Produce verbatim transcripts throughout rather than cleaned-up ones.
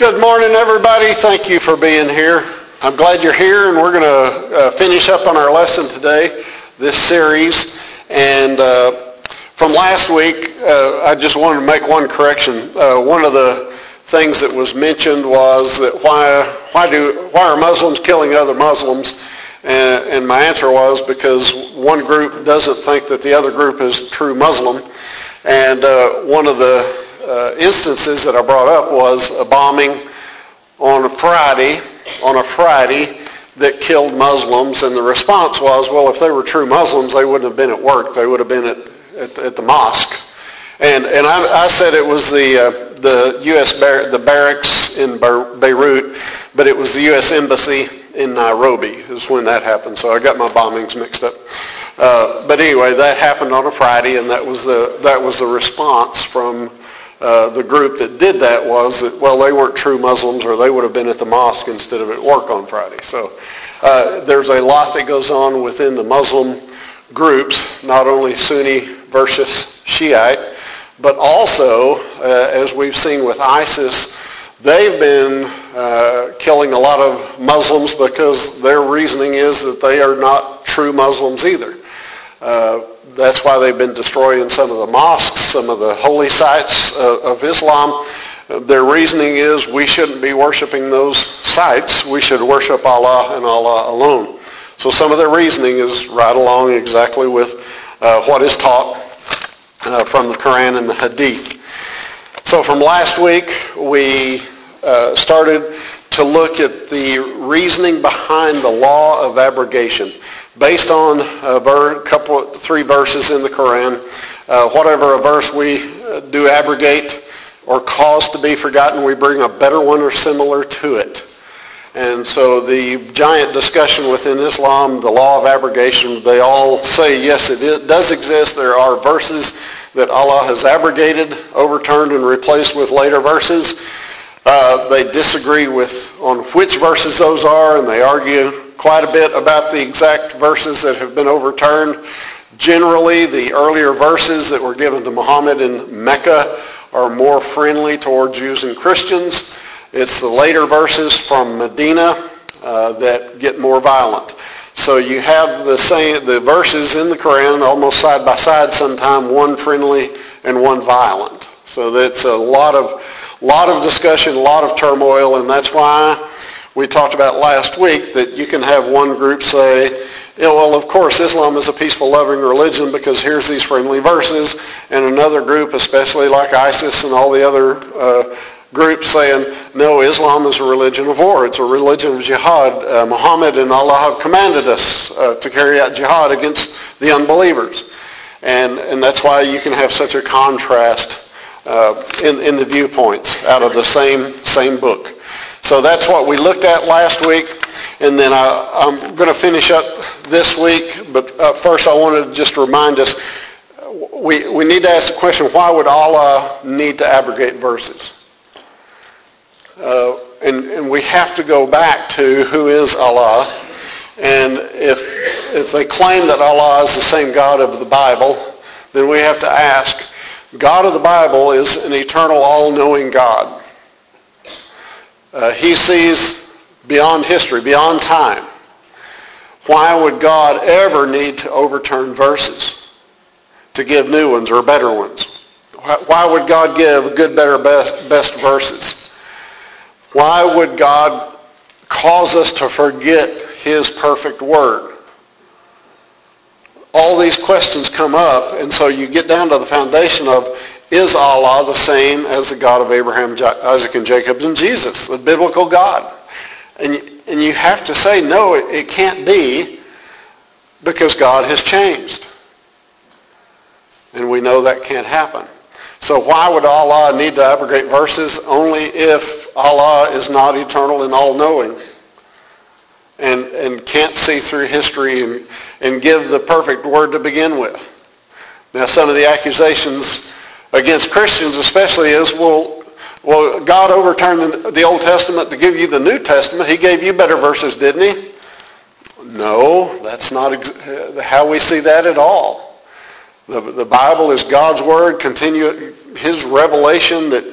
Good morning, everybody. Thank you for being here. I'm glad you're here, and we're going to uh, finish up on our lesson today, this series. And uh, from last week, uh, I just wanted to make one correction. Uh, one of the things that was mentioned was that why why do why are Muslims killing other Muslims? And, and my answer was because one group doesn't think that the other group is true Muslim. And uh, one of the Uh, instances that I brought up was a bombing on a Friday, on a Friday that killed Muslims, and the response was, well, if they were true Muslims, they wouldn't have been at work. They would have been at, at, at the mosque. And and I, I said it was the uh, the U S bar- the barracks in Beirut, but it was the U S Embassy in Nairobi is when that happened. So I got my bombings mixed up. Uh, but anyway, that happened on a Friday, and that was the that was the response from Uh, the group that did that was that, well, they weren't true Muslims, or they would have been at the mosque instead of at work on Friday. So uh, there's a lot that goes on within the Muslim groups, not only Sunni versus Shiite, but also, uh, as we've seen with ISIS, they've been uh, killing a lot of Muslims because their reasoning is that they are not true Muslims either. Uh, That's why they've been destroying some of the mosques, some of the holy sites uh, of Islam. Their reasoning is we shouldn't be worshiping those sites. We should worship Allah and Allah alone. So some of their reasoning is right along exactly with uh, what is taught uh, from the Quran and the Hadith. So from last week, we uh, started to look at the reasoning behind the law of abrogation. Based on a ver- couple, three verses in the Quran, uh, whatever a verse we uh, do abrogate or cause to be forgotten, we bring a better one or similar to it. And so the giant discussion within Islam, the law of abrogation, they all say, yes, it is, does exist. There are verses that Allah has abrogated, overturned, and replaced with later verses. Uh, they disagree with on which verses those are, and they argue quite a bit about the exact verses that have been overturned. Generally, the earlier verses that were given to Muhammad in Mecca are more friendly toward Jews and Christians. It's the later verses from Medina uh, that get more violent. So you have the same the verses in the Quran almost side by side sometime, one friendly and one violent. So that's a lot of lot of discussion, a lot of turmoil, and that's why we talked about last week that you can have one group say, yeah, well, of course, Islam is a peaceful, loving religion because here's these friendly verses, and another group, especially like ISIS and all the other uh, groups, saying, no, Islam is a religion of war. It's a religion of jihad. Uh, Muhammad and Allah have commanded us uh, to carry out jihad against the unbelievers. And, and that's why you can have such a contrast uh, in, in the viewpoints out of the same same book. So that's what we looked at last week, and then I, I'm going to finish up this week, but uh, first I wanted to just remind us, we, we need to ask the question, why would Allah need to abrogate verses? Uh, and, and we have to go back to who is Allah, and if, if they claim that Allah is the same God of the Bible, then we have to ask, God of the Bible is an eternal, all-knowing God. Uh, he sees beyond history, beyond time. Why would God ever need to overturn verses to give new ones or better ones? Why would God give good, better, best, best verses? Why would God cause us to forget his perfect word? All these questions come up, and so you get down to the foundation of, is Allah the same as the God of Abraham, Isaac, and Jacob, and Jesus, the biblical God? And, and you have to say, no, it, it can't be, because God has changed. And we know that can't happen. So why would Allah need to abrogate verses? Only if Allah is not eternal and all-knowing and, and can't see through history and, and give the perfect word to begin with. Now, some of the accusations against Christians especially is, well, well, God overturned the, the Old Testament to give you the New Testament. He gave you better verses, didn't he? No, that's not ex- how we see that at all. The, the Bible is God's word, continue his revelation that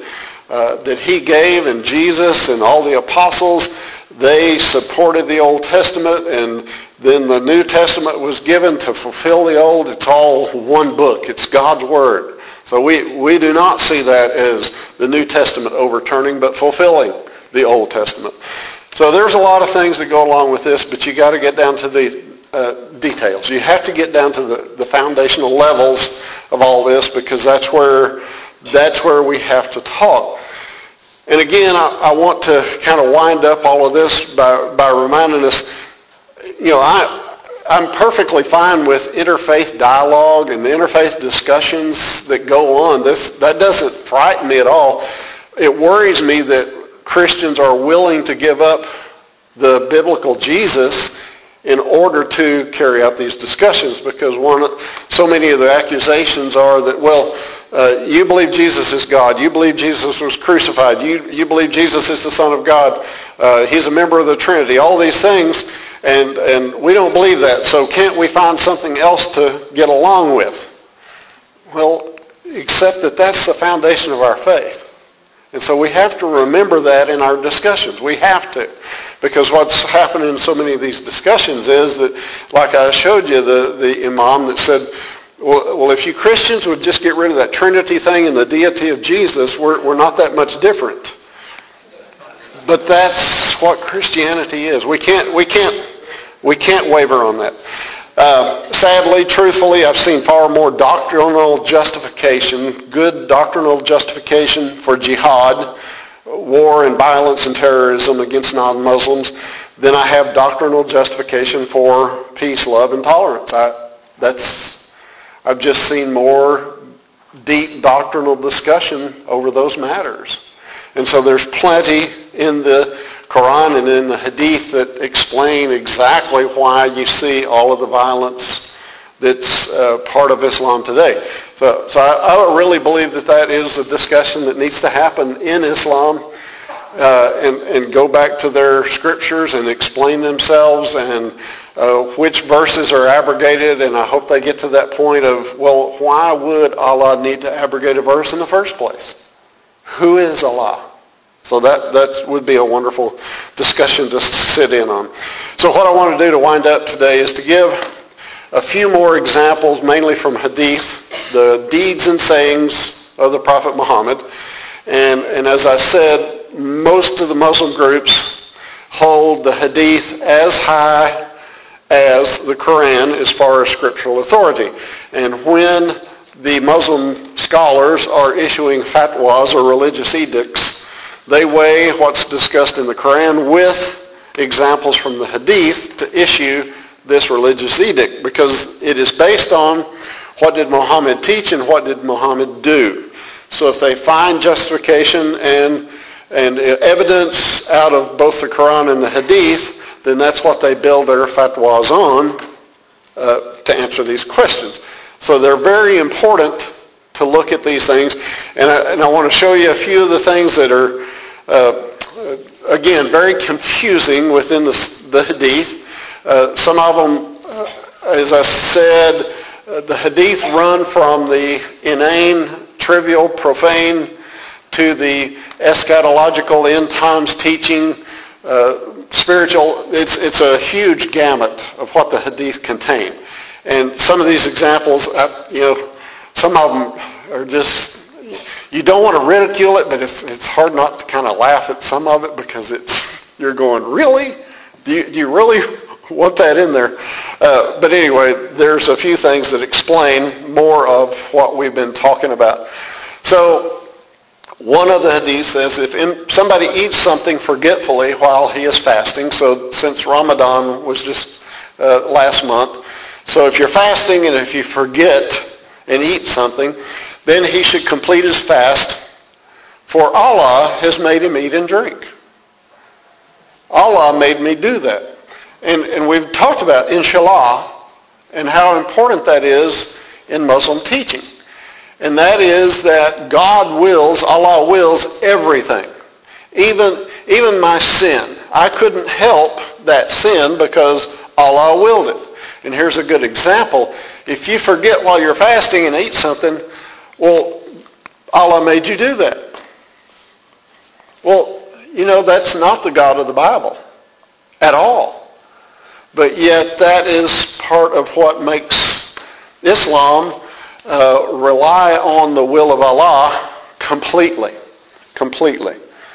uh, that he gave, and Jesus and all the apostles, they supported the Old Testament, and then the New Testament was given to fulfill the Old. It's all one book. It's God's Word. So we, we do not see that as the New Testament overturning, but fulfilling the Old Testament. So there's a lot of things that go along with this, but you got to get down to the uh, details. You have to get down to the, the foundational levels of all this, because that's where that's where we have to talk. And again, I, I want to kind of wind up all of this by, by reminding us, you know, I, I'm perfectly fine with interfaith dialogue and the interfaith discussions that go on. This, that doesn't frighten me at all. It worries me that Christians are willing to give up the biblical Jesus in order to carry out these discussions, because one, so many of the accusations are that, well, uh, you believe Jesus is God. You believe Jesus was crucified. You, you believe Jesus is the Son of God. Uh, he's a member of the Trinity. All these things, and, and we don't believe that. So can't we find something else to get along with? Well, except that that's the foundation of our faith. And so we have to remember that in our discussions. We have to. Because what's happening in so many of these discussions is that, like I showed you, the, the imam that said, well, well, if you Christians would just get rid of that Trinity thing and the deity of Jesus, we're, we're not that much different. But that's what Christianity is. We can't, we can't, we can't waver on that. Uh, sadly, truthfully, I've seen far more doctrinal justification, good doctrinal justification for jihad, war and violence and terrorism against non-Muslims, than I have doctrinal justification for peace, love, and tolerance. I, that's, I've just seen more deep doctrinal discussion over those matters. And so there's plenty in the Quran and in the Hadith that explain exactly why you see all of the violence that's uh, part of Islam today. So, so I, I don't really believe that that is a discussion that needs to happen in Islam, uh, and, and go back to their scriptures and explain themselves, and uh, which verses are abrogated. And I hope they get to that point of, well, why would Allah need to abrogate a verse in the first place? Who is Allah? So that, that would be a wonderful discussion to sit in on. So what I want to do to wind up today is to give a few more examples, mainly from Hadith, the deeds and sayings of the Prophet Muhammad. And, and as I said, most of the Muslim groups hold the Hadith as high as the Quran as far as scriptural authority. And when the Muslim scholars are issuing fatwas or religious edicts, they weigh what's discussed in the Quran with examples from the Hadith to issue this religious edict, because it is based on what did Muhammad teach and what did Muhammad do. So if they find justification and, and evidence out of both the Quran and the Hadith, then that's what they build their fatwas on uh, to answer these questions. So they're very important to look at these things. And I, and I want to show you a few of the things that are Uh, again, very confusing within the, the Hadith. Uh, some of them, uh, as I said, uh, the Hadith run from the inane, trivial, profane to the eschatological end times teaching, uh, spiritual. It's, it's a huge gamut of what the Hadith contain. And some of these examples, uh, you know, some of them are just, you don't want to ridicule it, but it's it's hard not to kind of laugh at some of it, because it's, you're going, really? Do you, do you really want that in there? Uh, but anyway, there's a few things that explain more of what we've been talking about. So one of the hadith says, if in, somebody eats something forgetfully while he is fasting, so since Ramadan was just uh, last month, so if you're fasting and if you forget and eat something, then he should complete his fast, for Allah has made him eat and drink. Allah made me do that. And, and we've talked about inshallah and how important that is in Muslim teaching. And that is that God wills, Allah wills everything. Even, even my sin. I couldn't help that sin because Allah willed it. And here's a good example. If you forget while you're fasting and eat something, well, Allah made you do that. Well, you know, that's not the God of the Bible at all. But yet that is part of what makes Islam uh, rely on the will of Allah completely. Completely.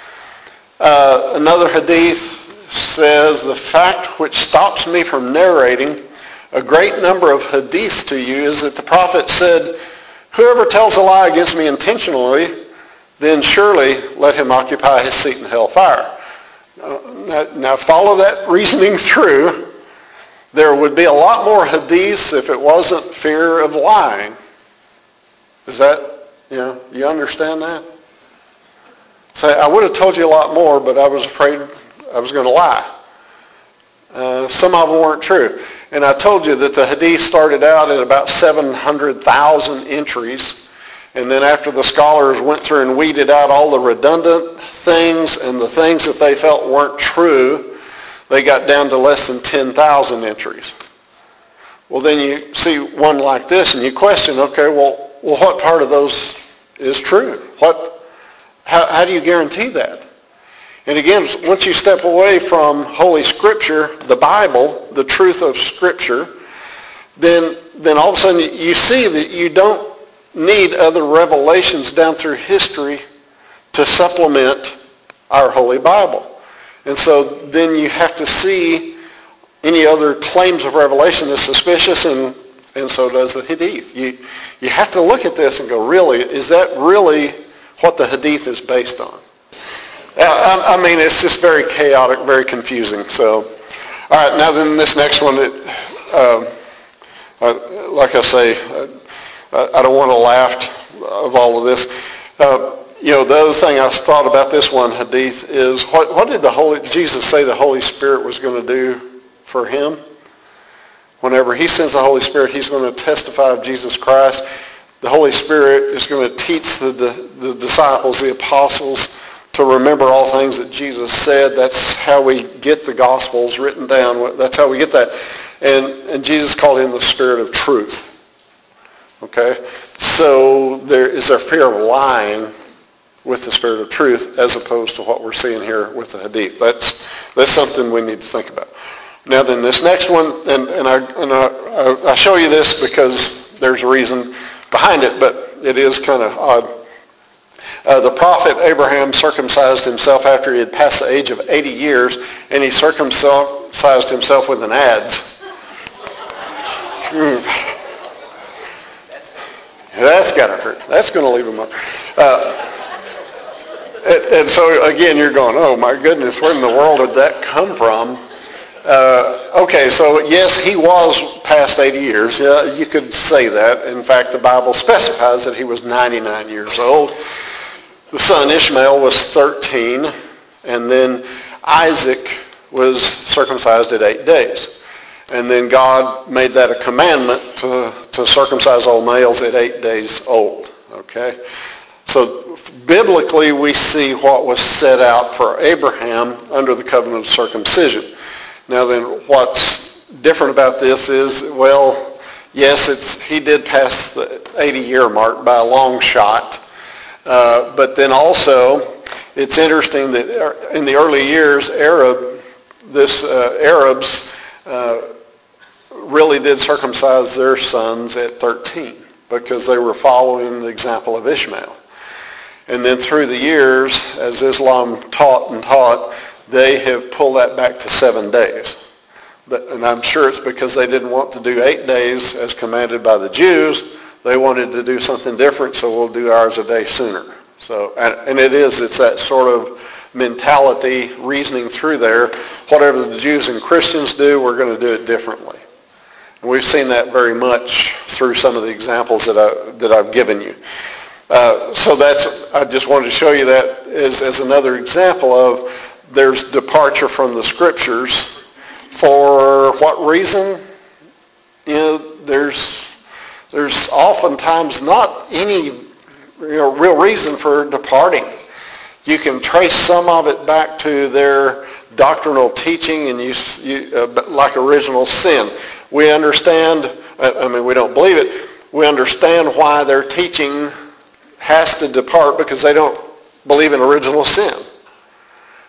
Uh, another hadith says, the fact which stops me from narrating a great number of hadiths to you is that the Prophet said, whoever tells a lie against me intentionally, then surely let him occupy his seat in hellfire. Now, now follow that reasoning through. There would be a lot more hadiths if it wasn't fear of lying. Is that, you know, you understand that? Say, I would have told you a lot more, but I was afraid I was going to lie. Uh, some of them weren't true. And I told you that the hadith started out at about seven hundred thousand entries. And then after the scholars went through and weeded out all the redundant things and the things that they felt weren't true, they got down to less than ten thousand entries. Well, then you see one like this and you question, okay, well, well what part of those is true? What, how, how do you guarantee that? And again, once you step away from Holy Scripture, the Bible, the truth of Scripture, then, then all of a sudden you see that you don't need other revelations down through history to supplement our Holy Bible. And so then you have to see any other claims of revelation as suspicious, and, and so does the Hadith. You, you have to look at this and go, really, is that really what the Hadith is based on? I, I mean, it's just very chaotic, very confusing. So, all right, now then this next one, it, uh, uh, like I say, uh, I don't want to laugh of all of this. Uh, you know, the other thing I thought about this one hadith is what, what did the Holy Jesus say the Holy Spirit was going to do for him? Whenever he sends the Holy Spirit, he's going to testify of Jesus Christ. The Holy Spirit is going to teach the, the, the disciples, the apostles, to remember all things that Jesus said. That's how we get the Gospels written down. That's how we get that. And, and Jesus called him the Spirit of truth. Okay? So there is a fear of lying with the Spirit of truth as opposed to what we're seeing here with the Hadith. That's, that's something we need to think about. Now then, this next one, and, and, I, and I, I show you this because there's a reason behind it, but it is kind of odd. Uh, the prophet Abraham circumcised himself after he had passed the age of eighty years, and he circumcised himself with an adze. Mm. That's got to hurt. That's going to leave him up. Uh, and, and so, again, you're going, oh, my goodness, where in the world did that come from? Uh, okay, so, yes, he was past eighty years. Yeah, you could say that. In fact, the Bible specifies that he was ninety-nine years old. The son Ishmael was thirteen, and then Isaac was circumcised at eight days. And then God made that a commandment to, to circumcise all males at eight days old. Okay? So biblically we see what was set out for Abraham under the covenant of circumcision. Now then, what's different about this is, well, yes, it's he did pass the eighty-year mark by a long shot. Uh, but then also, it's interesting that in the early years, Arab, this uh, Arabs uh, really did circumcise their sons at thirteen because they were following the example of Ishmael. And then through the years, as Islam taught and taught, they have pulled that back to seven days. And I'm sure it's because they didn't want to do eight days as commanded by the Jews. They wanted to do something different, so we'll do ours a day sooner. So, and, and it is, it's that sort of mentality, reasoning through there. Whatever the Jews and Christians do, we're going to do it differently. And we've seen that very much through some of the examples that, I, that I've given you. Uh, so that's, I just wanted to show you that as, as another example of there's departure from the Scriptures. For what reason? You know, there's there's oftentimes not any you know, real reason for departing. You can trace some of it back to their doctrinal teaching, and you, you uh, like original sin. We understand. I mean, we don't believe it. We understand why their teaching has to depart because they don't believe in original sin.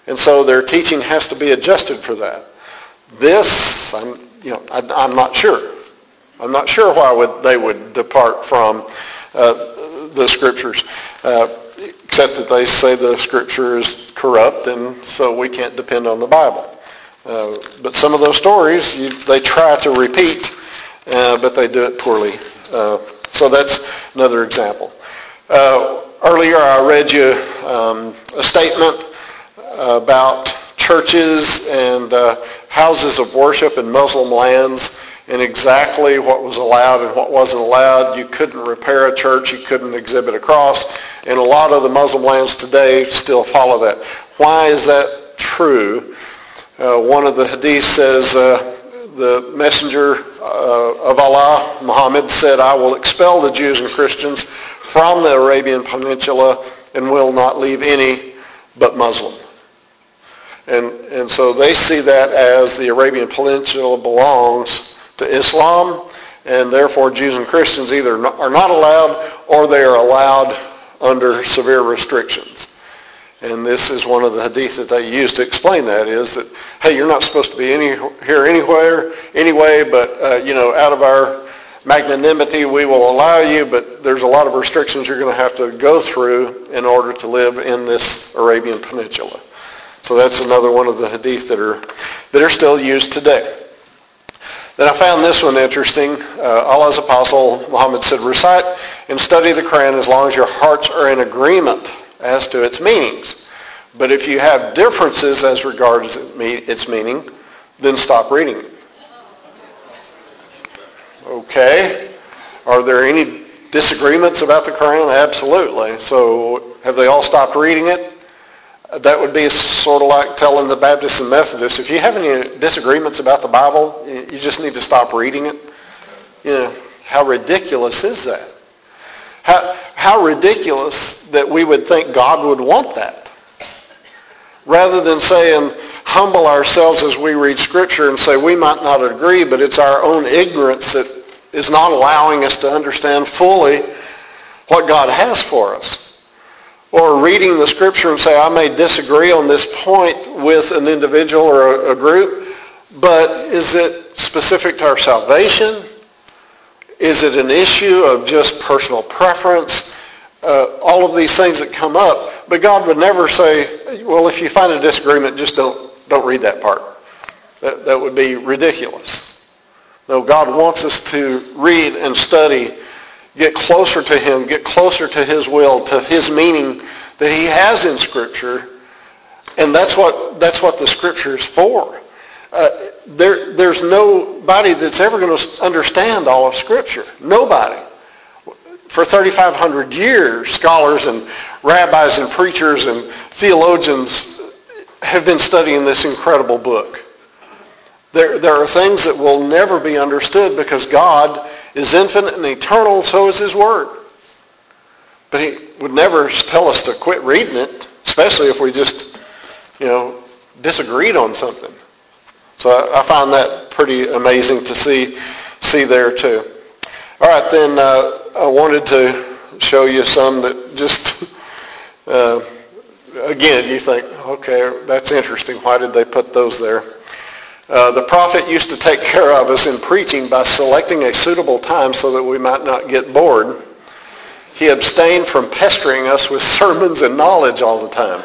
And so their teaching has to be adjusted for that. This, I'm, you know, I, I'm not sure. I'm not sure why would they would depart from uh, the Scriptures, uh, except that they say the Scripture is corrupt, and so we can't depend on the Bible. Uh, but some of those stories, you, they try to repeat, uh, but they do it poorly. Uh, so that's another example. Uh, earlier I read you um, a statement about churches and uh, houses of worship in Muslim lands and exactly what was allowed and what wasn't allowed. You couldn't repair a church. You couldn't exhibit a cross. And a lot of the Muslim lands today still follow that. Why is that true? Uh, one of the hadiths says, uh, the messenger uh, of Allah, Muhammad, said, I will expel the Jews and Christians from the Arabian Peninsula and will not leave any but Muslim. And, and so they see that as the Arabian Peninsula belongs to Islam, and therefore Jews and Christians either are not allowed or they are allowed under severe restrictions. And this is one of the hadith that they use to explain that, is that, hey, you're not supposed to be any, here anywhere, anyway, but, uh, you know, out of our magnanimity, we will allow you, but there's a lot of restrictions you're going to have to go through in order to live in this Arabian Peninsula. So that's another one of the hadith that are that are still used today. Then I found this one interesting. Uh, Allah's apostle Muhammad said, recite and study the Quran as long as your hearts are in agreement as to its meanings. But if you have differences as regards its meaning, then stop reading it. Okay. Are there any disagreements about the Quran? Absolutely. So have they all stopped reading it? That would be sort of like telling the Baptists and Methodists, if you have any disagreements about the Bible, you just need to stop reading it. You know, how ridiculous is that? How, how ridiculous that we would think God would want that. Rather than saying, humble ourselves as we read Scripture and say we might not agree, but it's our own ignorance that is not allowing us to understand fully what God has for us. Or reading the Scripture and say, I may disagree on this point with an individual or a, a group, but is it specific to our salvation? Is it an issue of just personal preference? Uh, all of these things that come up. But God would never say, well, if you find a disagreement, just don't, don't read that part. That, that would be ridiculous. No, God wants us to read and study, get closer to Him, get closer to His will, to His meaning that He has in Scripture, and that's what that's what the Scripture is for. Uh, there, there's nobody that's ever going to understand all of Scripture. Nobody. For thirty-five hundred years, scholars and rabbis and preachers and theologians have been studying this incredible book. There, there are things that will never be understood because God is infinite and eternal, so is His Word. But He would never tell us to quit reading it, especially if we just, you know, disagreed on something. So I, I find that pretty amazing to see, see there too. All right, then uh, I wanted to show you some that just, uh, again, you think, okay, that's interesting. Why did they put those there? Uh, the prophet used to take care of us in preaching by selecting a suitable time so that we might not get bored. He abstained from pestering us with sermons and knowledge all the time.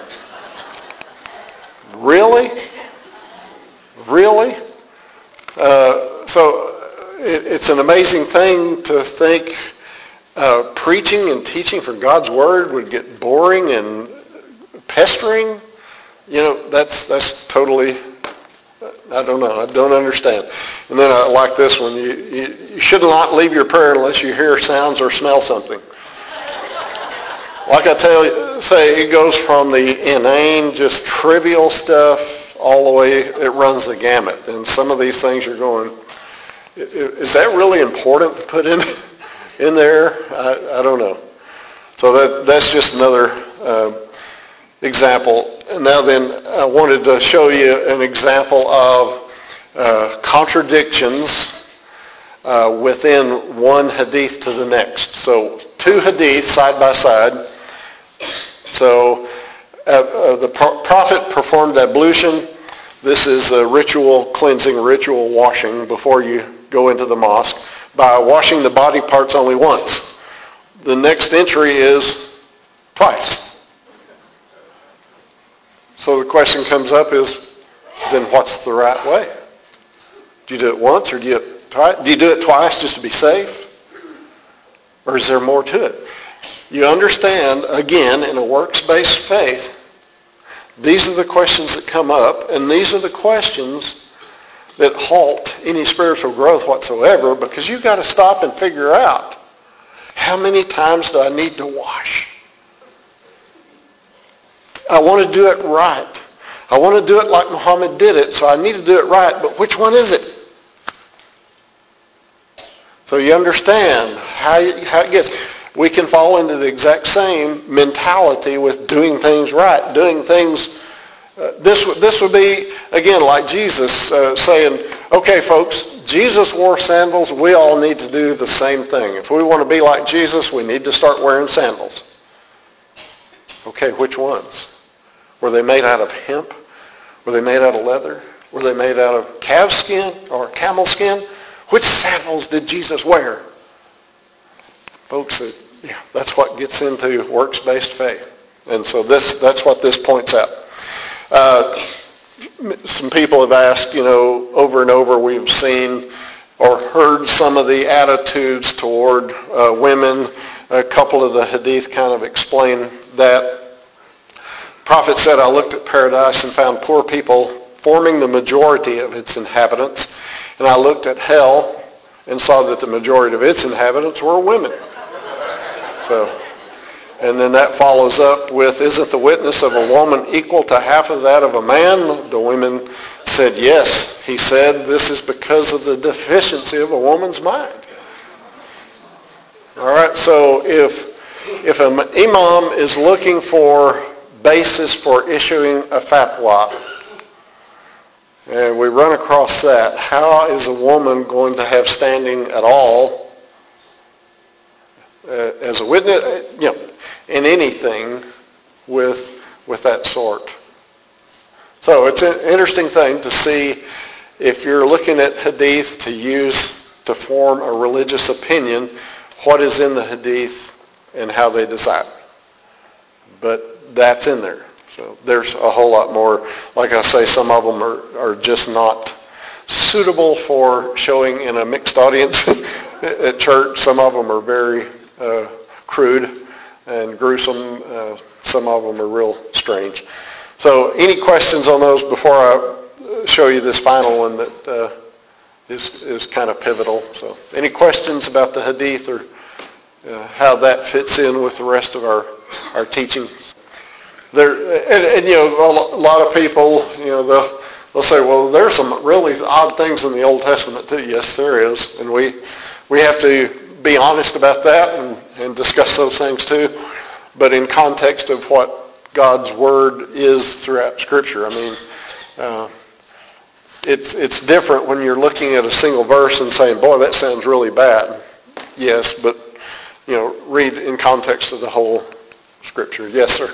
Really? Really? Uh, so it, it's an amazing thing to think uh, preaching and teaching for God's Word would get boring and pestering. You know, that's that's totally... I don't know. I don't understand. And then I like this one. You, you, you should not leave your prayer unless you hear sounds or smell something. Like I tell you, say, it goes from the inane, just trivial stuff all the way, it runs the gamut. And some of these things you're going, is that really important to put in in there? I, I don't know. So that that's just another uh, example. And now then, I wanted to show you an example of uh, contradictions uh, within one hadith to the next. So two hadiths side by side. So uh, the pro- prophet performed ablution. This is a ritual cleansing, ritual washing before you go into the mosque by washing the body parts only once. The next entry is twice. So the question comes up is, then what's the right way? Do you do it once or do you, twi- do you do it twice just to be safe? Or is there more to it? You understand, again, in a works-based faith, these are the questions that come up, and these are the questions that halt any spiritual growth whatsoever, because you've got to stop and figure out, how many times do I need to wash? I want to do it right. I want to do it like Muhammad did it, so I need to do it right, but which one is it? So you understand how, you, how it gets. We can fall into the exact same mentality with doing things right, doing things. Uh, this, this would be, again, like Jesus uh, saying, okay, folks, Jesus wore sandals. We all need to do the same thing. If we want to be like Jesus, we need to start wearing sandals. Okay, which ones? Were they made out of hemp? Were they made out of leather? Were they made out of calf skin or camel skin? Which sandals did Jesus wear? Folks, uh, yeah, that's what gets into works-based faith. And so this that's what this points out. Uh, some people have asked, you know, over and over we've seen or heard some of the attitudes toward uh, women. A couple of the hadith kind of explain that. The prophet said, I looked at paradise and found poor people forming the majority of its inhabitants. And I looked at hell and saw that the majority of its inhabitants were women. So, and then that follows up with, isn't the witness of a woman equal to half of that of a man? The women said, yes. He said, this is because of the deficiency of a woman's mind. All right, so if, if an imam is looking for basis for issuing a fatwa, and we run across that, how is a woman going to have standing at all uh, as a witness, you know, in anything with with that sort? So it's an interesting thing to see if you're looking at hadith to use to form a religious opinion, what is in the hadith and how they decide. But that's in there. So there's a whole lot more. Like I say, some of them are, are just not suitable for showing in a mixed audience at church. Some of them are very uh, crude and gruesome. Uh, some of them are real strange. So any questions on those before I show you this final one that uh, is, is kind of pivotal? So any questions about the hadith or uh, how that fits in with the rest of our, our teaching? There, and, and you know, a lot of people, you know, they'll, they'll say, well, there's some really odd things in the Old Testament too. Yes, there is. And we we have to be honest about that and, and discuss those things too. But in context of what God's Word is throughout Scripture, I mean, uh, it's, it's different when you're looking at a single verse and saying, boy, that sounds really bad. Yes, but, you know, read in context of the whole Scripture. Yes, sir.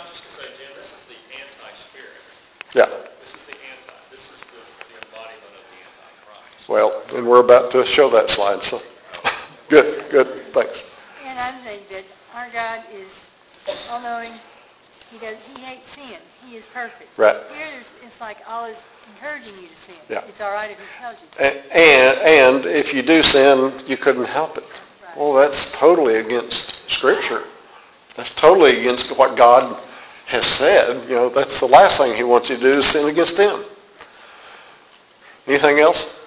Yeah. This is the anti. This is the, the embodiment of the Antichrist. Well, and we're about to show that slide. So, good, good. Thanks. And I think that our God is all-knowing. He does. He hates sin. He is perfect. Right. Here, it's like Allah is encouraging you to sin. Yeah. It's all right if He tells you to. And, and and if you do sin, you couldn't help it. Right. Well, that's totally against Scripture. That's totally against what God has said. You know, that's the last thing He wants you to do is sin against Him. Anything else?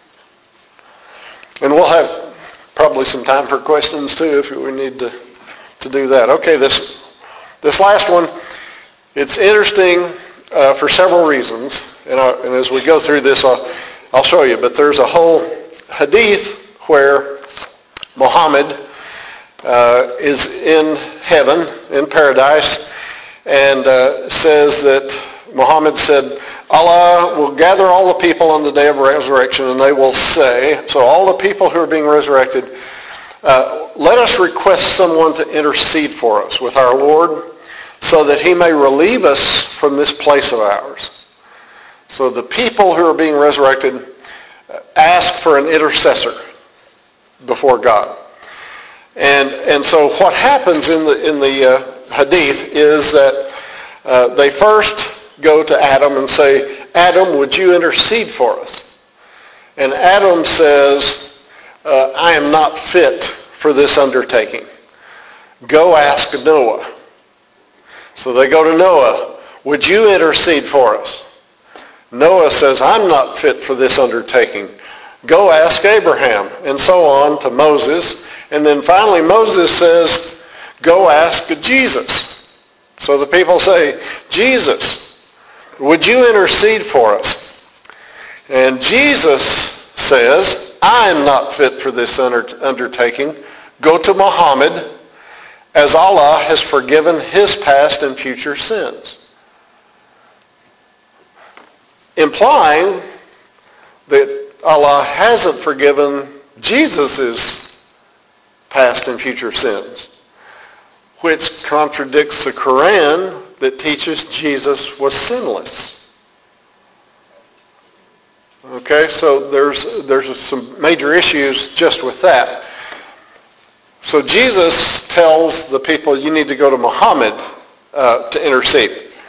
And we'll have probably some time for questions too if we need to, to do that. Okay, this this last one, it's interesting uh, for several reasons. And, I, and as we go through this, I'll, I'll show you. But there's a whole hadith where Muhammad uh, is in heaven, in paradise, and uh, says that Muhammad said, Allah will gather all the people on the day of resurrection, and they will say, so all the people who are being resurrected, uh, let us request someone to intercede for us with our Lord so that he may relieve us from this place of ours. So the people who are being resurrected ask for an intercessor before God. And and so what happens in the in the uh, hadith is that uh, they first go to Adam and say, Adam, would you intercede for us? And Adam says, uh, I am not fit for this undertaking. Go ask Noah. So they go to Noah. Would you intercede for us? Noah says, I'm not fit for this undertaking. Go ask Abraham, and so on to Moses. And then finally Moses says, go ask Jesus. So the people say, Jesus, would you intercede for us? And Jesus says, I am not fit for this undertaking. Go to Muhammad, as Allah has forgiven his past and future sins. Implying that Allah hasn't forgiven Jesus' past and future sins, which contradicts the Quran that teaches Jesus was sinless. Okay, so there's there's some major issues just with that. So Jesus tells the people, you need to go to Muhammad uh, to intercede.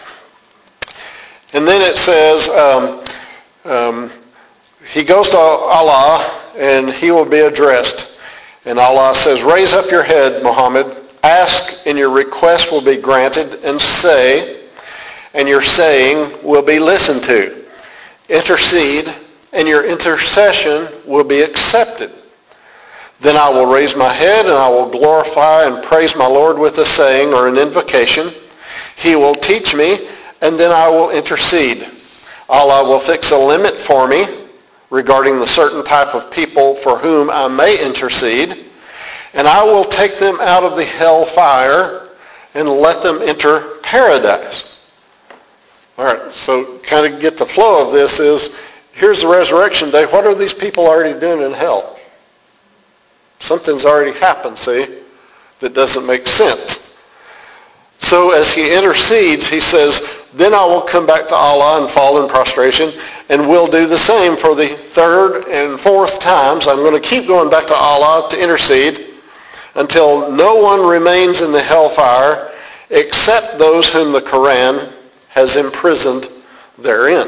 And then it says, um, um, he goes to Allah and he will be addressed. And Allah says, raise up your head, Muhammad. Ask and your request will be granted, and say, and your saying will be listened to. Intercede and your intercession will be accepted. Then I will raise my head and I will glorify and praise my Lord with a saying or an invocation. He will teach me, and then I will intercede. Allah will fix a limit for me regarding the certain type of people for whom I may intercede, and I will take them out of the hell fire and let them enter paradise. All right, so kind of get the flow of this is, here's the resurrection day. What are these people already doing in hell? Something's already happened, see, that doesn't make sense. So as he intercedes, he says, then I will come back to Allah and fall in prostration, and we'll do the same for the third and fourth times. I'm going to keep going back to Allah to intercede until no one remains in the hellfire except those whom the Quran has imprisoned therein.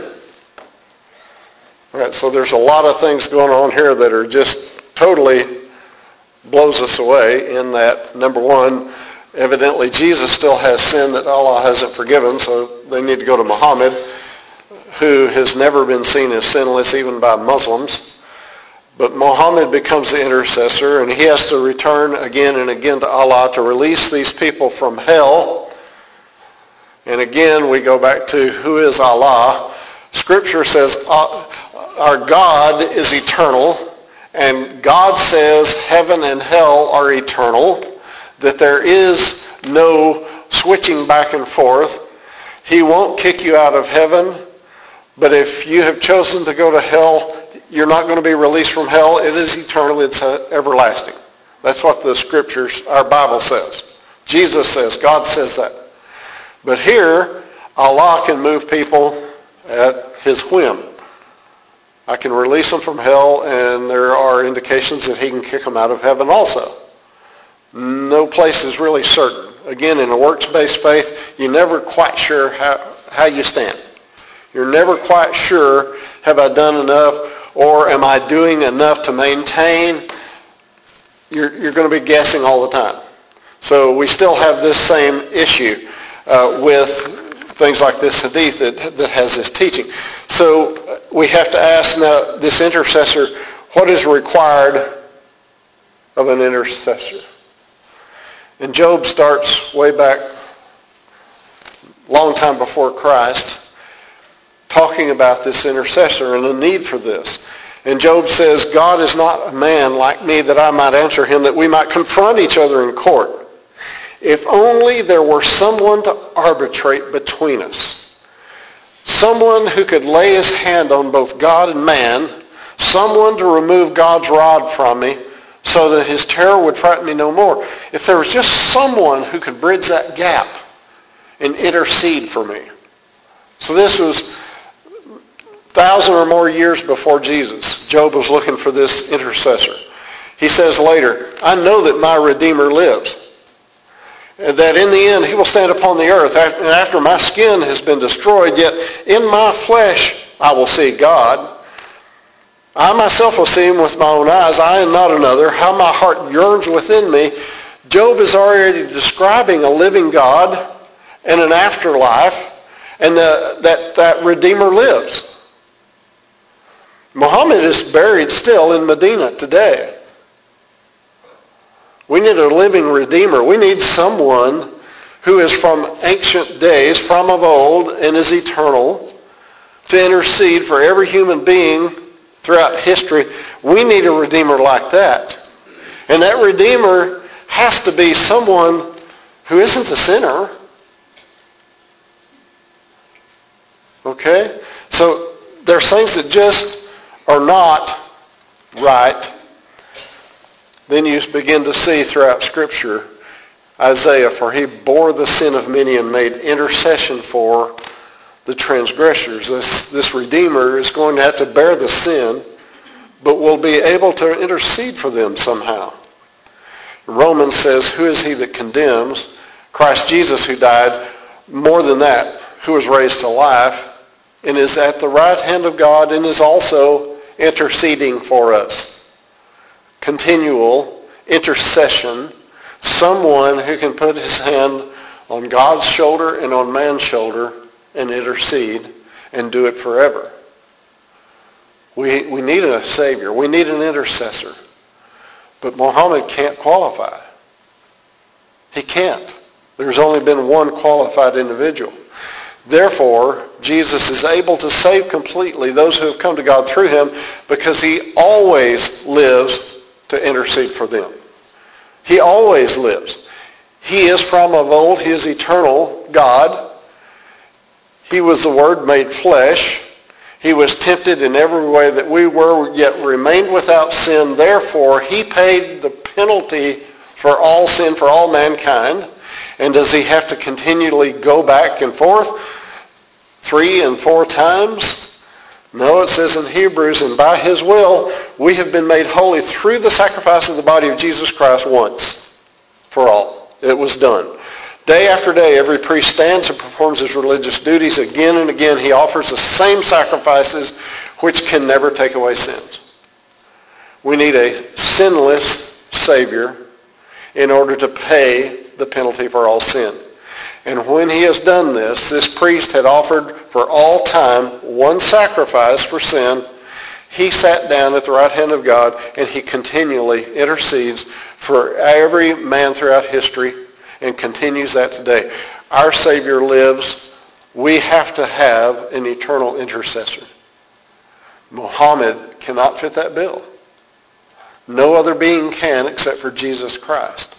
All right, so there's a lot of things going on here that are just totally blows us away in that, number one, evidently Jesus still has sin that Allah hasn't forgiven, so they need to go to Muhammad, who has never been seen as sinless even by Muslims. But Muhammad becomes the intercessor, and he has to return again and again to Allah to release these people from hell. And again, we go back to who is Allah. Scripture says our God is eternal, and God says heaven and hell are eternal, that there is no switching back and forth. He won't kick you out of heaven, but if you have chosen to go to hell, you're not going to be released from hell. It is eternal. It's everlasting. That's what the scriptures, our Bible says. Jesus says, God says that. But here, Allah can move people at his whim. I can release them from hell, and there are indications that he can kick them out of heaven also. No place is really certain. Again, in a works-based faith, you're never quite sure how, how you stand. You're never quite sure, have I done enough, or am I doing enough to maintain? You're, you're going to be guessing all the time. So we still have this same issue uh, with things like this hadith that, that has this teaching. So we have to ask now, this intercessor, what is required of an intercessor? And Job starts way back, long time before Christ, talking about this intercessor and the need for this. And Job says, God is not a man like me that I might answer him, that we might confront each other in court. If only there were someone to arbitrate between us. Someone who could lay his hand on both God and man. Someone to remove God's rod from me so that his terror would frighten me no more. If there was just someone who could bridge that gap and intercede for me. So this was a thousand or more years before Jesus. Job was looking for this intercessor. He says later, I know that my Redeemer lives, and that in the end he will stand upon the earth, and after my skin has been destroyed, yet in my flesh I will see God. I myself will see him with my own eyes, I and not another. How my heart yearns within me. Job is already describing a living God and an afterlife, and the, that, that Redeemer lives. Muhammad is buried still in Medina today. We need a living Redeemer. We need someone who is from ancient days, from of old, and is eternal, to intercede for every human being throughout history. We need a Redeemer like that. And that Redeemer has to be someone who isn't a sinner. Okay? So there's things that just are not right. Then you begin to see throughout Scripture, Isaiah, for he bore the sin of many and made intercession for the transgressors. This, this Redeemer is going to have to bear the sin, but will be able to intercede for them somehow. Romans says, who is he that condemns? Christ Jesus, who died. More than that, who was raised to life and is at the right hand of God and is also interceding for us. Continual intercession. Someone who can put his hand on God's shoulder and on man's shoulder and intercede and do it forever. We, we need a Savior. We need an intercessor. But Muhammad can't qualify. He can't. There's only been one qualified individual. Therefore, Jesus is able to save completely those who have come to God through him because he always lives to intercede for them. He always lives. He is from of old. He is eternal God. He was the Word made flesh. He was tempted in every way that we were, yet remained without sin. Therefore, he paid the penalty for all sin, for all mankind. And does he have to continually go back and forth three and four times? No, it says in Hebrews, and by his will, we have been made holy through the sacrifice of the body of Jesus Christ once for all. It was done. Day after day, every priest stands and performs his religious duties. Again and again, he offers the same sacrifices which can never take away sins. We need a sinless Savior in order to pay the penalty for all sin. And when he has done this, this priest had offered for all time one sacrifice for sin. He sat down at the right hand of God, and he continually intercedes for every man throughout history and continues that today. Our Savior lives. We have to have an eternal intercessor. Muhammad cannot fit that bill. No other being can except for Jesus Christ.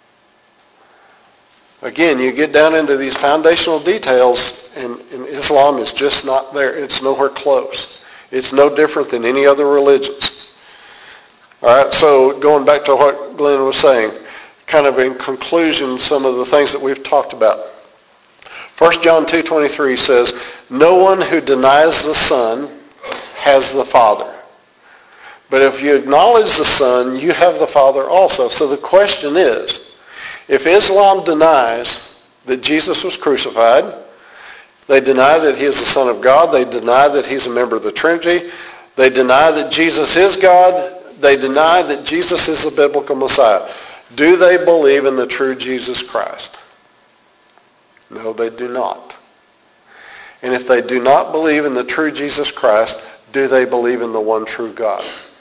Again, you get down into these foundational details, and, and Islam is just not there. It's nowhere close. It's no different than any other religions. All right, so going back to what Glenn was saying, kind of in conclusion, some of the things that we've talked about. First John two twenty-three says, no one who denies the Son has the Father. But if you acknowledge the Son, you have the Father also. So the question is, if Islam denies that Jesus was crucified, they deny that he is the Son of God, they deny that he's a member of the Trinity, they deny that Jesus is God, they deny that Jesus is the biblical Messiah. Do they believe in the true Jesus Christ? No, they do not. And if they do not believe in the true Jesus Christ, do they believe in the one true God?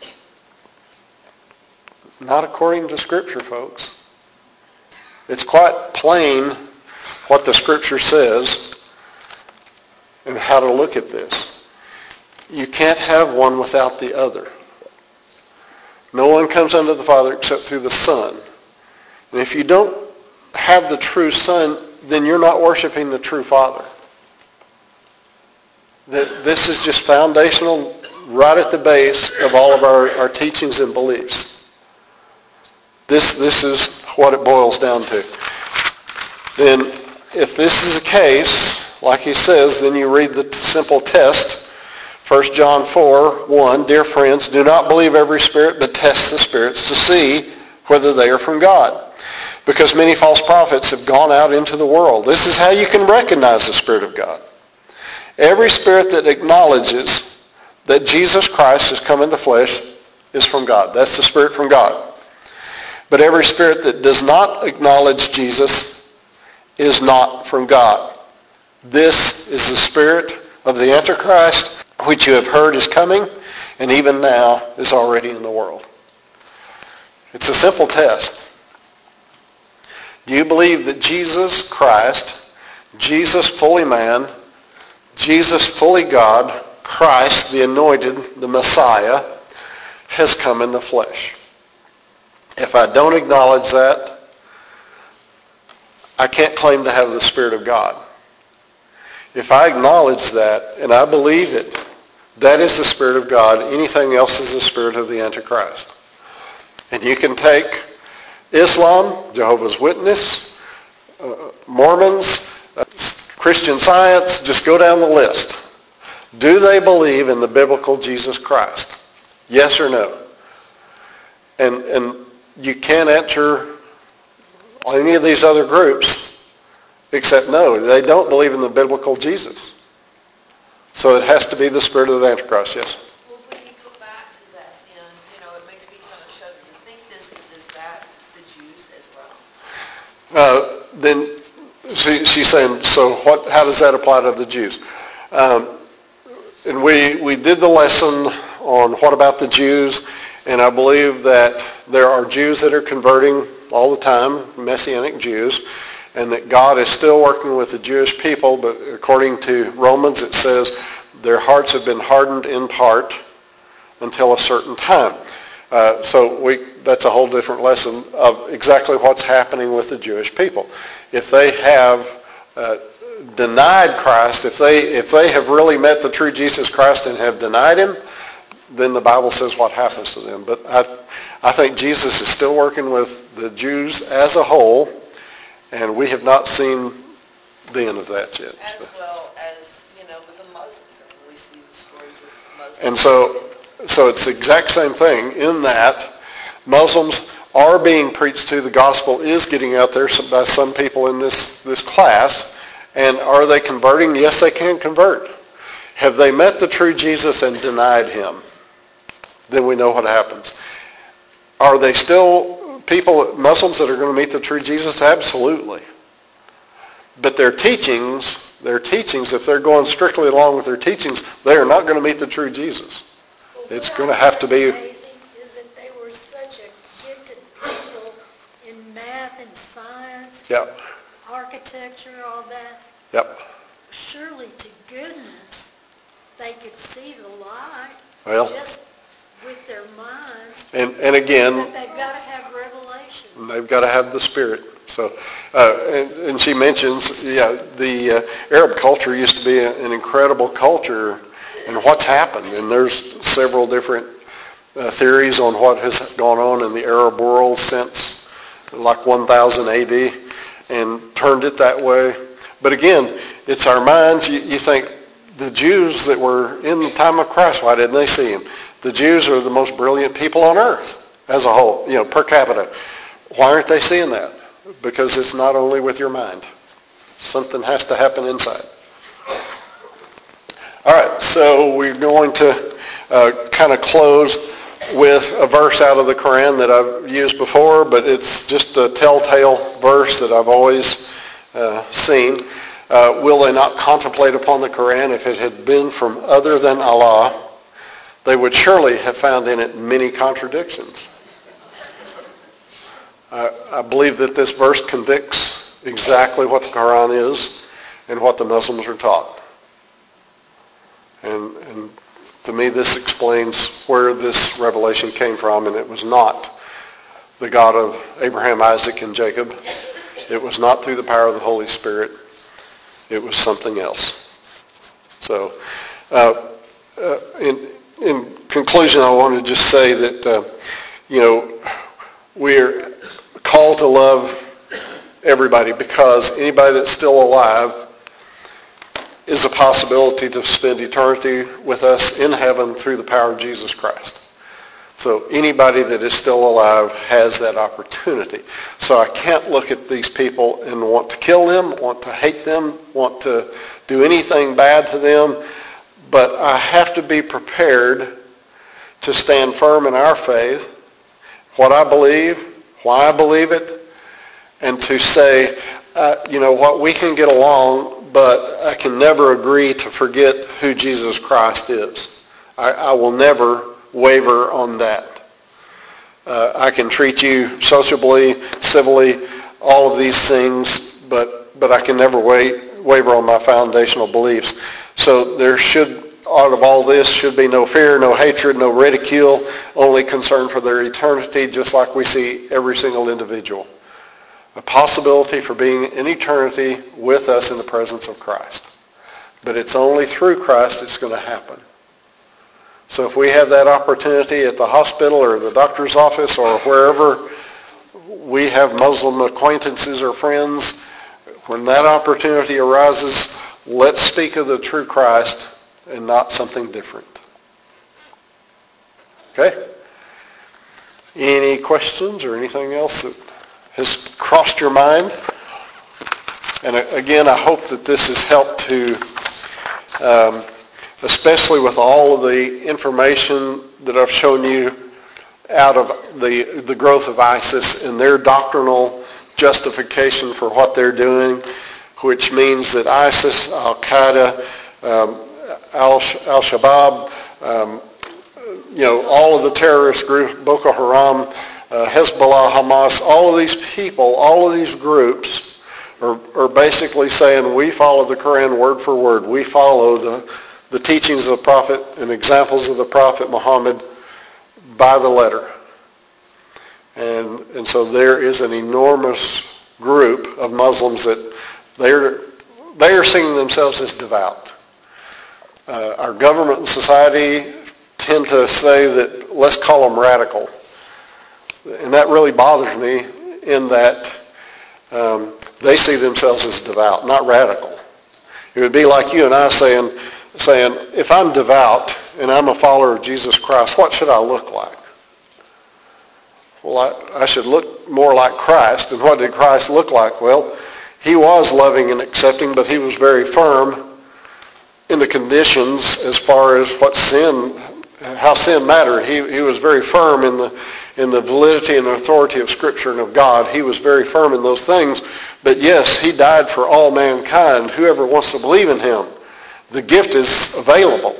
Not according to Scripture, folks. It's quite plain what the Scripture says and how to look at this. You can't have one without the other. No one comes unto the Father except through the Son. And if you don't have the true Son, then you're not worshiping the true Father. This is just foundational, right at the base of all of our, our teachings and beliefs. This, this is what it boils down to. Then if this is the case, like he says, then you read the simple test. First John four, one, dear friends, do not believe every spirit, but test the spirits to see whether they are from God. Because many false prophets have gone out into the world. This is how you can recognize the Spirit of God. Every spirit that acknowledges that Jesus Christ has come in the flesh is from God. That's the Spirit from God. But every spirit that does not acknowledge Jesus is not from God. This is the spirit of the Antichrist, which you have heard is coming, and even now is already in the world. It's a simple test. Do you believe that Jesus Christ, Jesus fully man, Jesus fully God, Christ, the anointed, the Messiah, has come in the flesh? If I don't acknowledge that, I can't claim to have the Spirit of God. If I acknowledge that and I believe it, that is the Spirit of God. Anything else is the spirit of the Antichrist. And you can take Islam, Jehovah's Witness, uh, Mormons, uh, Christian Science, just go down the list. Do they believe in the biblical Jesus Christ? Yes or no? And, and you can't answer any of these other groups except no. They don't believe in the biblical Jesus. So it has to be the spirit of the Antichrist, yes? Well, when you go back to that, and, you know, it makes me kind of shudder to think this, is that the Jews as well? Uh, then she, she's saying, so what? How does that apply to the Jews? Um, and we, we did the lesson on what about the Jews, and I believe that there are Jews that are converting all the time, Messianic Jews, and that God is still working with the Jewish people, but according to Romans it says their hearts have been hardened in part until a certain time. Uh, so we, that's a whole different lesson of exactly what's happening with the Jewish people. If they have uh, denied Christ, if they, if they have really met the true Jesus Christ and have denied him, then the Bible says what happens to them. But I, I think Jesus is still working with the Jews as a whole, and we have not seen the end of that yet. As well as, you know, with the Muslims. I mean, we see the stories of Muslims. And so, so it's the exact same thing in that Muslims are being preached to. The gospel is getting out there by some people in this, this class. And are they converting? Yes, they can convert. Have they met the true Jesus and denied him? Then we know what happens. Are they still people, Muslims that are going to meet the true Jesus? Absolutely. But their teachings, their teachings, if they're going strictly along with their teachings, they are not going to meet the true Jesus. Well, it's going to have to be... Amazing is that they were such a gifted people in math and science, Yep. architecture, all that. Yep. Surely to goodness they could see the light Well, just with their minds. and, and again, But they've got to have revelation. they've got to have the Spirit. So, uh, and, and she mentions, yeah, the uh, Arab culture used to be a, an incredible culture, and what's happened. And there's several different uh, theories on what has gone on in the Arab world since like one thousand A D and turned it that way. But again, it's our minds. You, you think the Jews that were in the time of Christ, why didn't they see him? The Jews are the most brilliant people on earth as a whole, you know, per capita. Why aren't they seeing that? Because it's not only with your mind. Something has to happen inside. All right, so we're going to uh, kind of close with a verse out of the Quran that I've used before, but it's just a telltale verse that I've always uh, seen. Uh, will they not contemplate upon the Quran if it had been from other than Allah? They would surely have found in it many contradictions. I, I believe that this verse convicts exactly what the Quran is and what the Muslims are taught. And, and to me, this explains where this revelation came from, and it was not the God of Abraham, Isaac, and Jacob. It was not through the power of the Holy Spirit. It was something else. So, uh, uh, in, in conclusion, I want to just say that, uh, you know, we're called to love everybody, because anybody that's still alive is a possibility to spend eternity with us in heaven through the power of Jesus Christ. So anybody that is still alive has that opportunity. So I can't look at these people and want to kill them, want to hate them, want to do anything bad to them, but I have to be prepared to stand firm in our faith, what I believe, why I believe it, and to say, uh, you know what, we can get along, but I can never agree to forget who Jesus Christ is. I, I will never waver on that. Uh, I can treat you sociably, civilly, all of these things, but but I can never wa- waver on my foundational beliefs. So there should, out of all this, should be no fear, no hatred, no ridicule, only concern for their eternity, just like we see every single individual. A possibility for being in eternity with us in the presence of Christ. But it's only through Christ it's going to happen. So if we have that opportunity at the hospital or the doctor's office or wherever we have Muslim acquaintances or friends, when that opportunity arises, let's speak of the true Christ and not something different. Okay? Any questions or anything else that has crossed your mind? And again, I hope that this has helped to, um, especially with all of the information that I've shown you out of the, the growth of ISIS and their doctrinal justification for what they're doing, which means that ISIS, Al-Qaeda, um, Al- Al-Shabaab, um, you know, all of the terrorist groups, Boko Haram, uh, Hezbollah, Hamas, all of these people, all of these groups are, are basically saying we follow the Quran word for word. We follow the, the teachings of the Prophet and examples of the Prophet Muhammad by the letter. And, and so there is an enormous group of Muslims that they're, they are seeing themselves as devout. Uh, our government and society tend to say that let's call them radical. And that really bothers me in that um, they see themselves as devout, not radical. It would be like you and I saying, saying, if I'm devout and I'm a follower of Jesus Christ, what should I look like? Well, I, I should look more like Christ. And what did Christ look like? Well, he was loving and accepting, but he was very firm in the conditions as far as what sin, how sin mattered. He, he was very firm in the, in the validity and authority of Scripture and of God. He was very firm in those things. But yes, he died for all mankind, whoever wants to believe in him. The gift is available.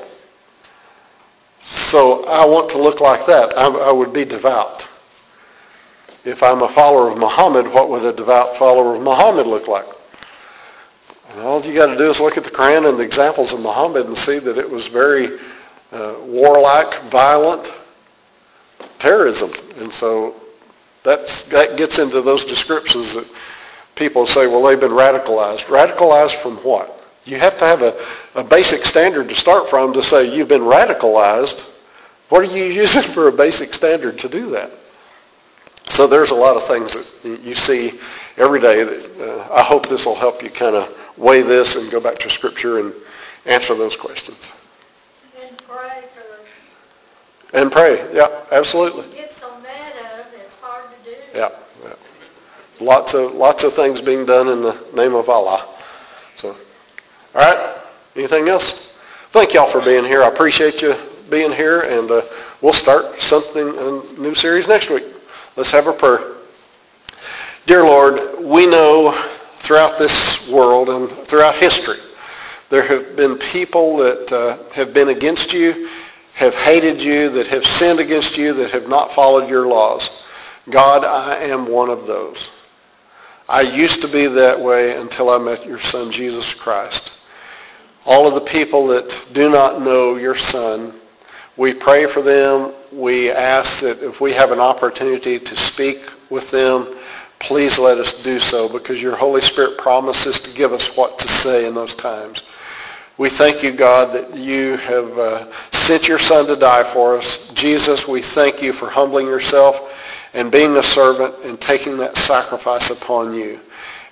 So I want to look like that. I, I would be devout. If I'm a follower of Muhammad, what would a devout follower of Muhammad look like? And all you got to do is look at the Quran and the examples of Muhammad and see that it was very uh, warlike, violent terrorism. And so that's, that gets into those descriptions that people say, well, they've been radicalized. Radicalized from what? You have to have a, a basic standard to start from to say you've been radicalized. What are you using for a basic standard to do that? So there's a lot of things that you see every day. That, uh, I hope this will help you kind of weigh this and go back to Scripture and answer those questions. And pray for And pray. Yeah, absolutely. Get so meta, it's hard to do. Yeah, yeah. Lots of lots of things being done in the name of Allah. So, all right. Anything else? Thank y'all for being here. I appreciate you being here, and uh, we'll start something a new series next week. Let's have a prayer. Dear Lord, we know throughout this world and throughout history, there have been people that uh, have been against you, have hated you, that have sinned against you, that have not followed your laws. God, I am one of those. I used to be that way until I met your Son, Jesus Christ. All of the people that do not know your Son, we pray for them. We ask that if we have an opportunity to speak with them, please let us do so, because your Holy Spirit promises to give us what to say in those times. We thank you, God, that you have uh, sent your Son to die for us. Jesus, we thank you for humbling yourself and being a servant and taking that sacrifice upon you.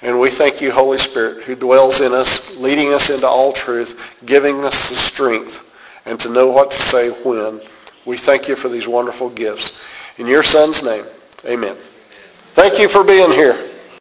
And we thank you, Holy Spirit, who dwells in us, leading us into all truth, giving us the strength and to know what to say when. We thank you for these wonderful gifts. In your Son's name, amen. Thank you for being here.